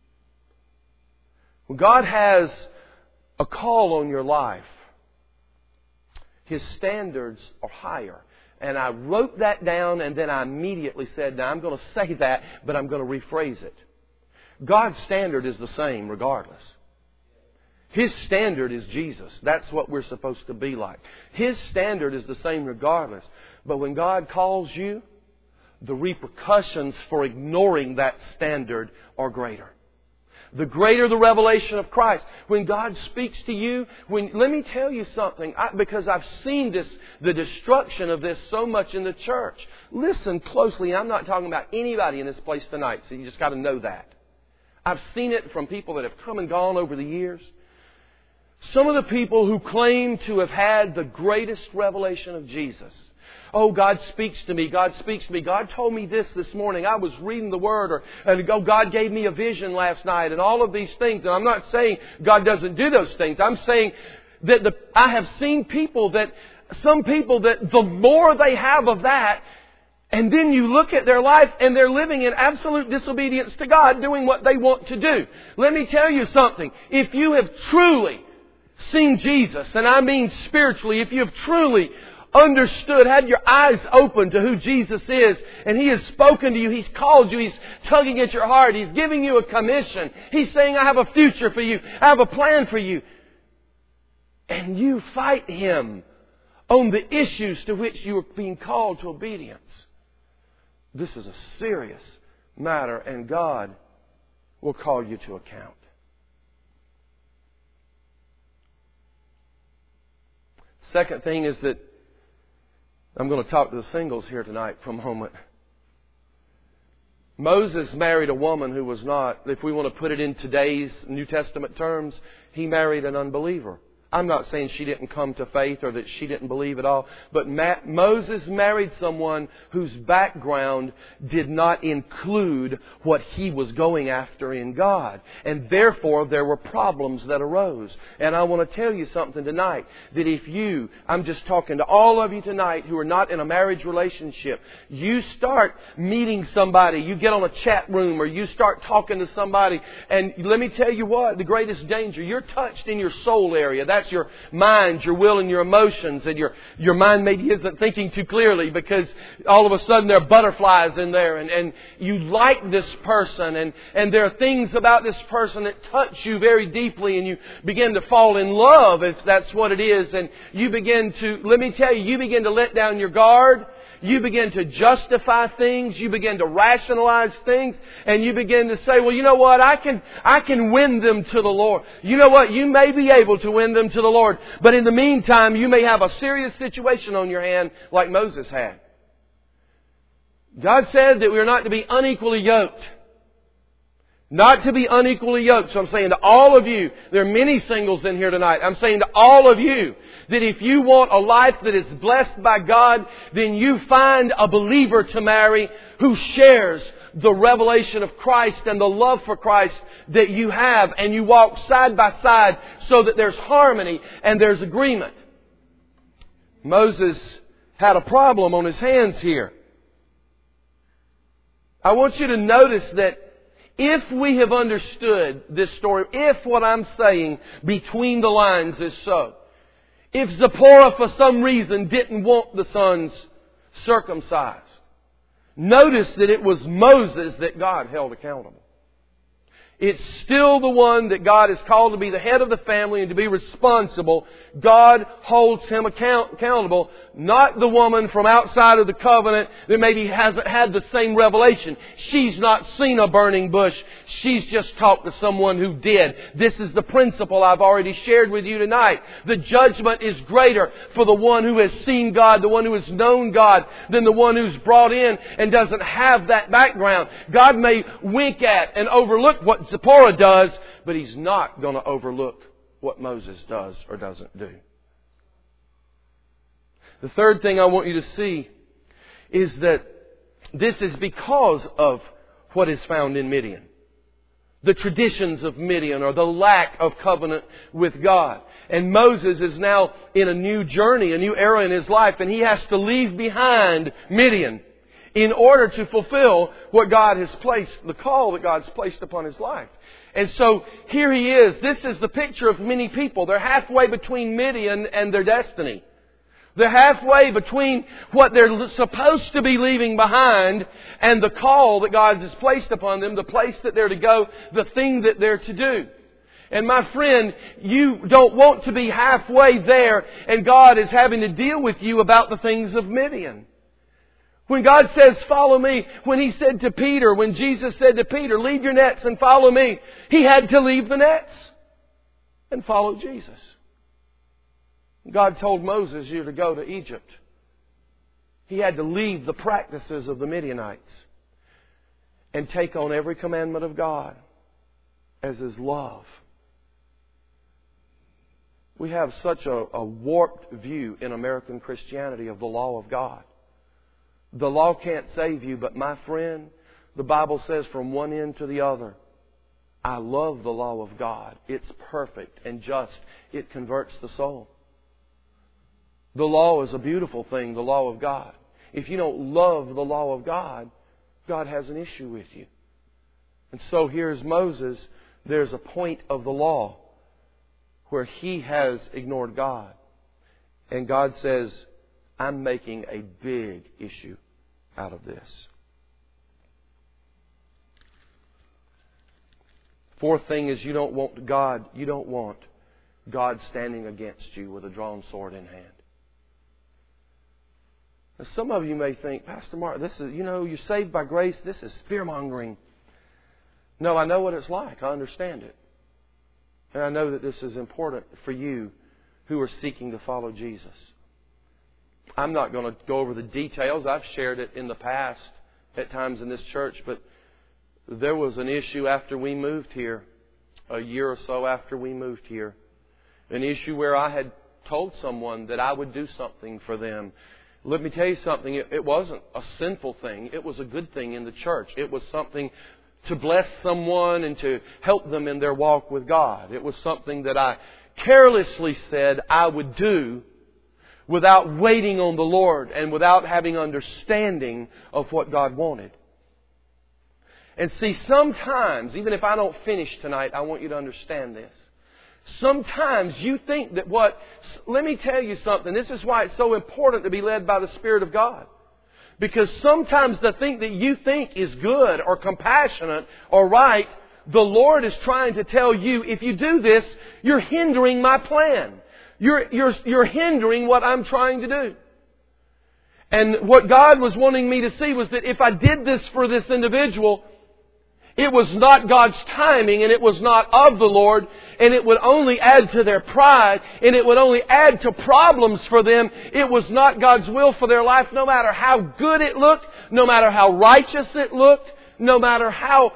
When God has a call on your life, His standards are higher. And I wrote that down, and then I immediately said, now I'm going to say that, but I'm going to rephrase it. God's standard is the same regardless. His standard is Jesus. That's what we're supposed to be like. His standard is the same regardless. But when God calls you, the repercussions for ignoring that standard are greater. The greater the revelation of Christ. When God speaks to you, when let me tell you something, I, because I've seen this, the destruction of this so much in the church. Listen closely. I'm not talking about anybody in this place tonight, so you just got to know that. I've seen it from people that have come and gone over the years. Some of the people who claim to have had the greatest revelation of Jesus. Oh, God speaks to me. God speaks to me. God told me this this morning. I was reading the Word. Or, and oh, God gave me a vision last night. And all of these things. And I'm not saying God doesn't do those things. I'm saying that the, I have seen people that, some people that the more they have of that, and then you look at their life and they're living in absolute disobedience to God, doing what they want to do. Let me tell you something. If you have truly seen Jesus, and I mean spiritually, if you have truly understood, had your eyes open to who Jesus is, and He has spoken to you, He's called you, He's tugging at your heart, He's giving you a commission, He's saying, I have a future for you, I have a plan for you, and you fight Him on the issues to which you are being called to obedience. This is a serious matter, and God will call you to account. Second thing is that I'm going to talk to the singles here tonight for a moment. Moses married a woman who was not, if we want to put it in today's New Testament terms, he married an unbeliever. I'm not saying she didn't come to faith or that she didn't believe at all. But Ma- Moses married someone whose background did not include what he was going after in God. And therefore, there were problems that arose. And I want to tell you something tonight. That if you, I'm just talking to all of you tonight who are not in a marriage relationship. You start meeting somebody. You get on a chat room or you start talking to somebody. And let me tell you what, the greatest danger. You're touched in your soul area. That's your mind, your will, and your emotions. And your, your mind maybe isn't thinking too clearly because all of a sudden there are butterflies in there. And, and you like this person. And, and there are things about this person that touch you very deeply. And you begin to fall in love, if that's what it is. And you begin to, let me tell you, you begin to let down your guard. You begin to justify things. You begin to rationalize things. And you begin to say, well, you know what? I can, I can win them to the Lord. You know what? You may be able to win them to the Lord. But in the meantime, you may have a serious situation on your hand like Moses had. God said that we are not to be unequally yoked. Not to be unequally yoked. So I'm saying to all of you, there are many singles in here tonight. I'm saying to all of you that if you want a life that is blessed by God, then you find a believer to marry who shares the revelation of Christ and the love for Christ that you have, and you walk side by side so that there's harmony and there's agreement. Moses had a problem on his hands here. I want you to notice that if we have understood this story, if what I'm saying between the lines is so, if Zipporah for some reason didn't want the sons circumcised, notice that it was Moses that God held accountable. It's still the one that God has called to be the head of the family and to be responsible. God holds him account- accountable, not the woman from outside of the covenant that maybe hasn't had the same revelation. She's not seen a burning bush. She's just talked to someone who did. This is the principle I've already shared with you tonight. The judgment is greater for the one who has seen God, the one who has known God, than the one who's brought in and doesn't have that background. God may wink at and overlook what Zipporah does, but He's not going to overlook what Moses does or doesn't do. The third thing I want you to see is that this is because of what is found in Midian. The traditions of Midian, or the lack of covenant with God. And Moses is now in a new journey, a new era in his life, and he has to leave behind Midian in order to fulfill what God has placed, the call that God's placed upon his life. And so here he is. This is the picture of many people. They're halfway between Midian and their destiny. They're halfway between what they're supposed to be leaving behind and the call that God has placed upon them, the place that they're to go, the thing that they're to do. And my friend, you don't want to be halfway there and God is having to deal with you about the things of Midian. When God says, follow me, when He said to Peter, when Jesus said to Peter, leave your nets and follow me, he had to leave the nets and follow Jesus. God told Moses, you're to go to Egypt. He had to leave the practices of the Midianites and take on every commandment of God as His love. We have such a, a warped view in American Christianity of the law of God. The law can't save you, but my friend, the Bible says from one end to the other, I love the law of God. It's perfect and just. It converts the soul. The law is a beautiful thing, the law of God. If you don't love the law of God, God has an issue with you. And so here's Moses. There's a point of the law where he has ignored God. And God says, I'm making a big issue out of this. Fourth thing is you don't want God, you don't want God standing against you with a drawn sword in hand. Now, some of you may think, Pastor Mark, this is, you know, you're saved by grace, this is fear-mongering. No, I know what it's like. I understand it. And I know that this is important for you who are seeking to follow Jesus. I'm not going to go over the details. I've shared it in the past at times in this church, but there was an issue after we moved here, a year or so after we moved here, an issue where I had told someone that I would do something for them. Let me tell you something, it, it wasn't a sinful thing. It was a good thing in the church. It was something to bless someone and to help them in their walk with God. It was something that I carelessly said I would do without waiting on the Lord and without having understanding of what God wanted. And see, sometimes, even if I don't finish tonight, I want you to understand this. Sometimes you think that what... Let me tell you something. This is why it's so important to be led by the Spirit of God. Because sometimes the thing that you think is good or compassionate or right, the Lord is trying to tell you, if you do this, you're hindering my plan. You're, you're, you're hindering what I'm trying to do. And what God was wanting me to see was that if I did this for this individual, it was not God's timing and it was not of the Lord, and it would only add to their pride and it would only add to problems for them. It was not God's will for their life, no matter how good it looked, no matter how righteous it looked, no matter how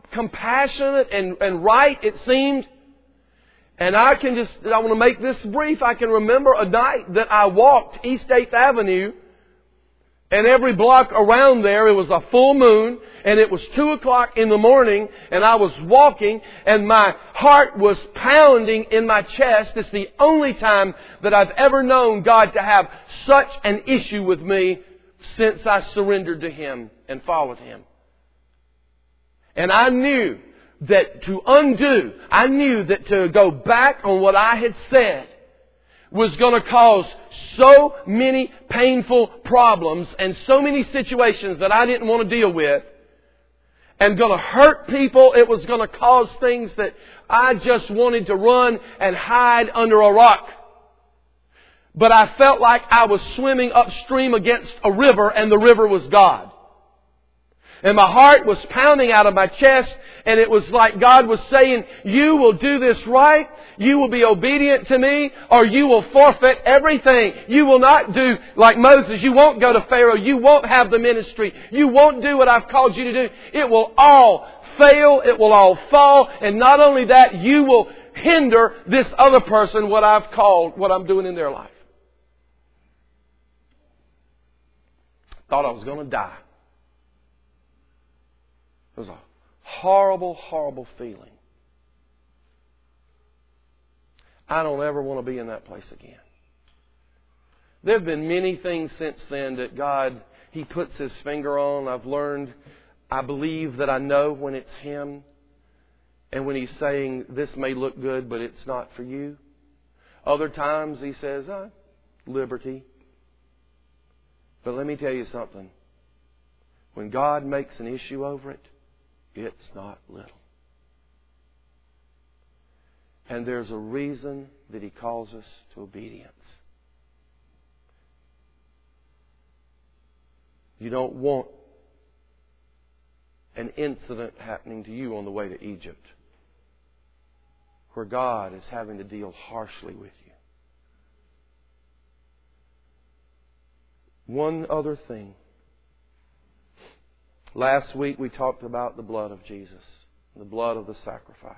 compassionate and, and right, it seemed. And I can just, I want to make this brief. I can remember a night that I walked East eighth Avenue, and every block around there, it was a full moon, and it was two o'clock in the morning, and I was walking, and my heart was pounding in my chest. It's the only time that I've ever known God to have such an issue with me since I surrendered to Him and followed Him. And I knew that to undo, I knew that to go back on what I had said was going to cause so many painful problems and so many situations that I didn't want to deal with, and going to hurt people. It was going to cause things that I just wanted to run and hide under a rock. But I felt like I was swimming upstream against a river, and the river was God. And my heart was pounding out of my chest, and it was like God was saying, you will do this right, you will be obedient to me, or you will forfeit everything. You will not do like Moses. You won't go to Pharaoh. You won't have the ministry. You won't do what I've called you to do. It will all fail. It will all fall. And not only that, you will hinder this other person what I've called, what I'm doing in their life. Thought I was going to die. It was a horrible, horrible feeling. I don't ever want to be in that place again. There have been many things since then that God, He puts His finger on. I've learned, I believe that I know when it's Him. And when He's saying, this may look good, but it's not for you. Other times He says, oh, liberty. But let me tell you something. When God makes an issue over it, it's not little. And there's a reason that He calls us to obedience. You don't want an incident happening to you on the way to Egypt, where God is having to deal harshly with you. One other thing. Last week we talked about the blood of Jesus, the blood of the sacrifice.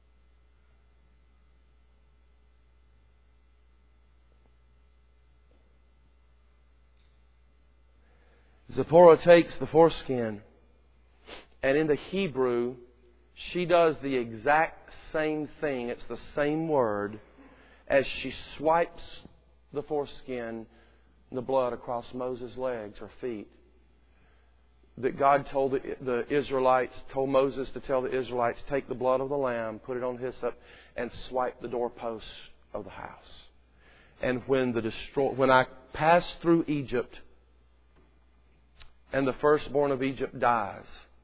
Zipporah takes the foreskin, and in the Hebrew, she does the exact same thing. It's the same word as she swipes the foreskin, the blood across Moses' legs or feet. That God told the, the Israelites, told Moses to tell the Israelites, take the blood of the lamb, put it on hyssop, and swipe the doorposts of the house. And when the destroy, when I pass through Egypt, and the firstborn of Egypt dies,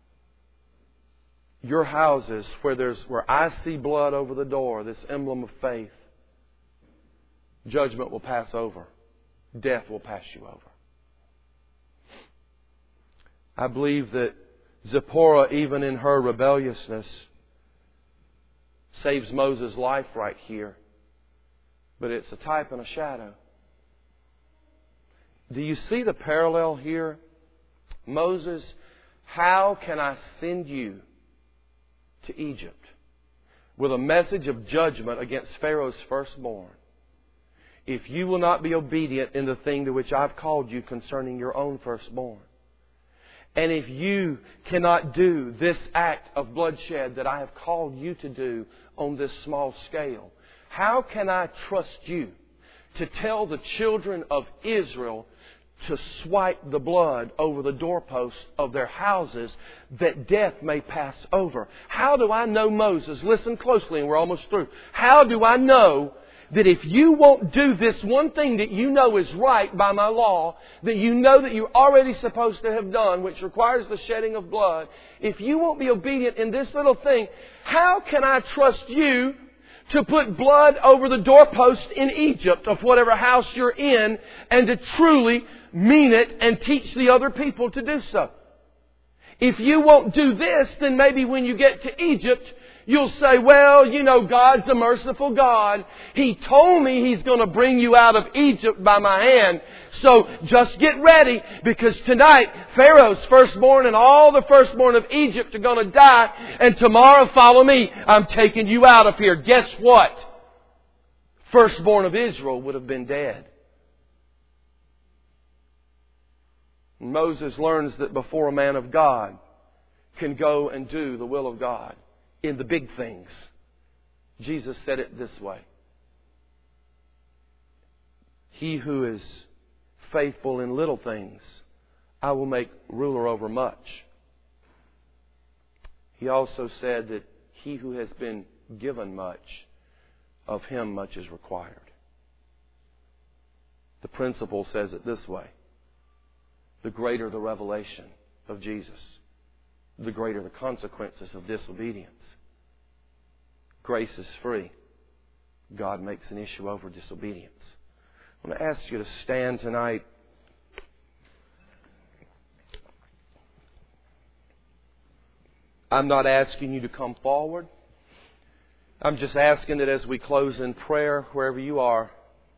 your houses, where there's where I see blood over the door, this emblem of faith, judgment will pass over. Death will pass you over. I believe that Zipporah, even in her rebelliousness, saves Moses' life right here. But it's a type and a shadow. Do you see the parallel here? Moses, how can I send you to Egypt with a message of judgment against Pharaoh's firstborn if you will not be obedient in the thing to which I've called you concerning your own firstborn? And if you cannot do this act of bloodshed that I have called you to do on this small scale, how can I trust you to tell the children of Israel to swipe the blood over the doorposts of their houses that death may pass over? How do I know, Moses? Listen closely, and we're almost through. How do I know that if you won't do this one thing that you know is right by my law, that you know that you're already supposed to have done, which requires the shedding of blood, if you won't be obedient in this little thing, how can I trust you to put blood over the doorpost in Egypt of whatever house you're in, and to truly mean it and teach the other people to do so? If you won't do this, then maybe when you get to Egypt, You'll say, well, you know, God's a merciful God. He told me He's going to bring you out of Egypt by my hand. So just get ready, because tonight Pharaoh's firstborn and all the firstborn of Egypt are going to die. And tomorrow follow me. I'm taking you out of here. Guess what? Firstborn of Israel would have been dead. Moses learns that before a man of God can go and do the will of God in the big things, Jesus said it this way: He who is faithful in little things, I will make ruler over much. He also said that he who has been given much, of him much is required. The principle says it this way: the greater the revelation of Jesus, the greater the consequences of disobedience. Grace is free. God makes an issue over disobedience. I want to ask you to stand tonight. I'm not asking you to come forward. I'm just asking that as we close in prayer, wherever you are,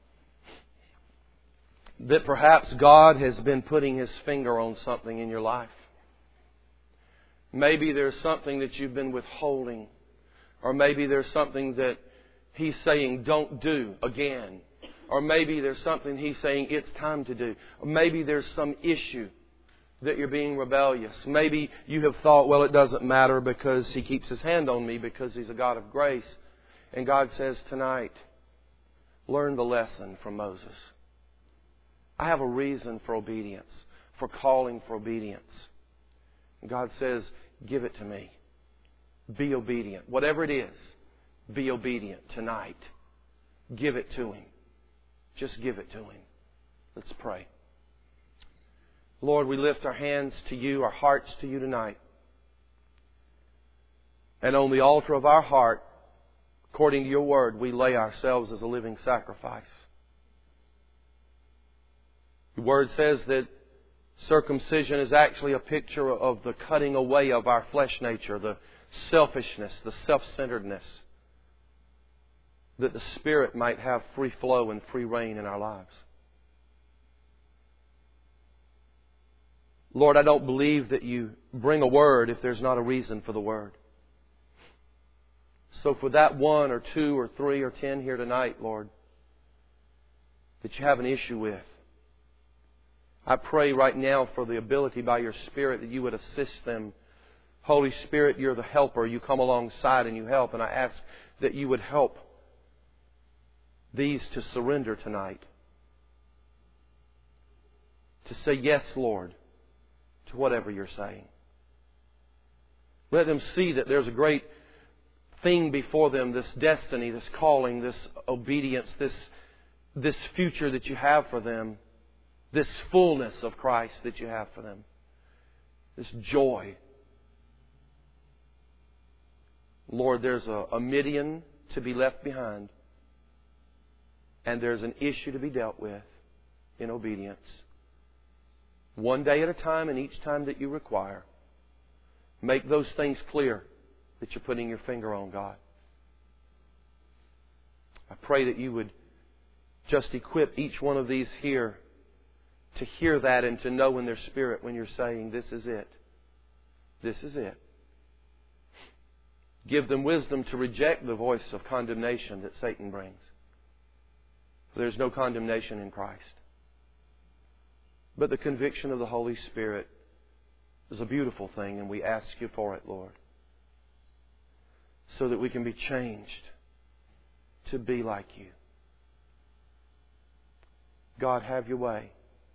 that perhaps God has been putting His finger on something in your life. Maybe there's something that you've been withholding. Or maybe there's something that He's saying, don't do again. Or maybe there's something He's saying, it's time to do. Or maybe there's some issue that you're being rebellious. Maybe you have thought, well, it doesn't matter because He keeps His hand on me because He's a God of grace. And God says tonight, learn the lesson from Moses. I have a reason for obedience, for calling for obedience. And God says, give it to me. Be obedient. Whatever it is, be obedient tonight. Give it to Him. Just give it to Him. Let's pray. Lord, we lift our hands to You, our hearts to You tonight. And on the altar of our heart, according to Your Word, we lay ourselves as a living sacrifice. Your Word says that circumcision is actually a picture of the cutting away of our flesh nature, the selfishness, the self-centeredness, that the Spirit might have free flow and free reign in our lives. Lord, I don't believe that You bring a word if there's not a reason for the word. So for that one or two or three or ten here tonight, Lord, that You have an issue with, I pray right now for the ability by Your Spirit that You would assist them. Holy Spirit, You're the helper. You come alongside and You help. And I ask that You would help these to surrender tonight. To say, yes, Lord, to whatever You're saying. Let them see that there's a great thing before them, this destiny, this calling, this obedience, this, this future that You have for them, this fullness of Christ that You have for them, this joy. Lord, there's a, a Midian to be left behind, and there's an issue to be dealt with in obedience. One day at a time, and each time that You require. Make those things clear that You're putting Your finger on, God. I pray that You would just equip each one of these here to hear that and to know in their spirit when You're saying, this is it. This is it. Give them wisdom to reject the voice of condemnation that Satan brings. For there's no condemnation in Christ. But the conviction of the Holy Spirit is a beautiful thing, and we ask You for it, Lord, so that we can be changed to be like You. God, have Your way.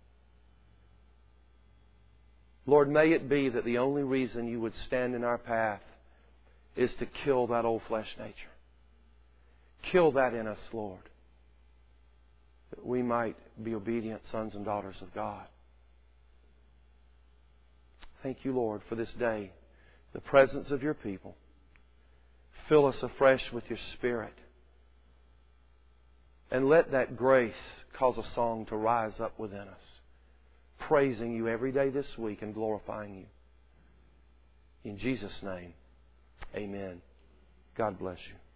Lord, may it be that the only reason You would stand in our path is to kill that old flesh nature. Kill that in us, Lord, that we might be obedient sons and daughters of God. Thank You, Lord, for this day, the presence of Your people. Fill us afresh with Your Spirit. And let that grace cause a song to rise up within us, praising You every day this week and glorifying You. In Jesus' name, amen. God bless you.